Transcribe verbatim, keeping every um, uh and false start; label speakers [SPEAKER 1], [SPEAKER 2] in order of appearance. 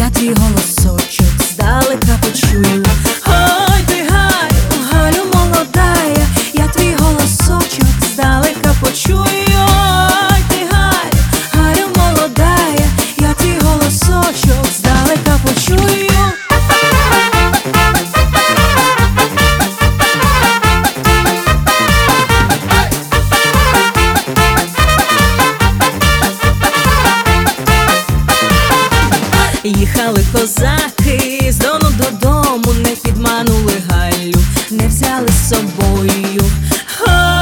[SPEAKER 1] я твій голосочок здалека почую. Ой, ти Галю, Галю молодая, я твій голосочок здалека почую. Ой, ти Галю, Галю молодая, я твій голосочок здалека почую. Їхали козаки з Дону додому, не підманули Галю, не взяли з собою.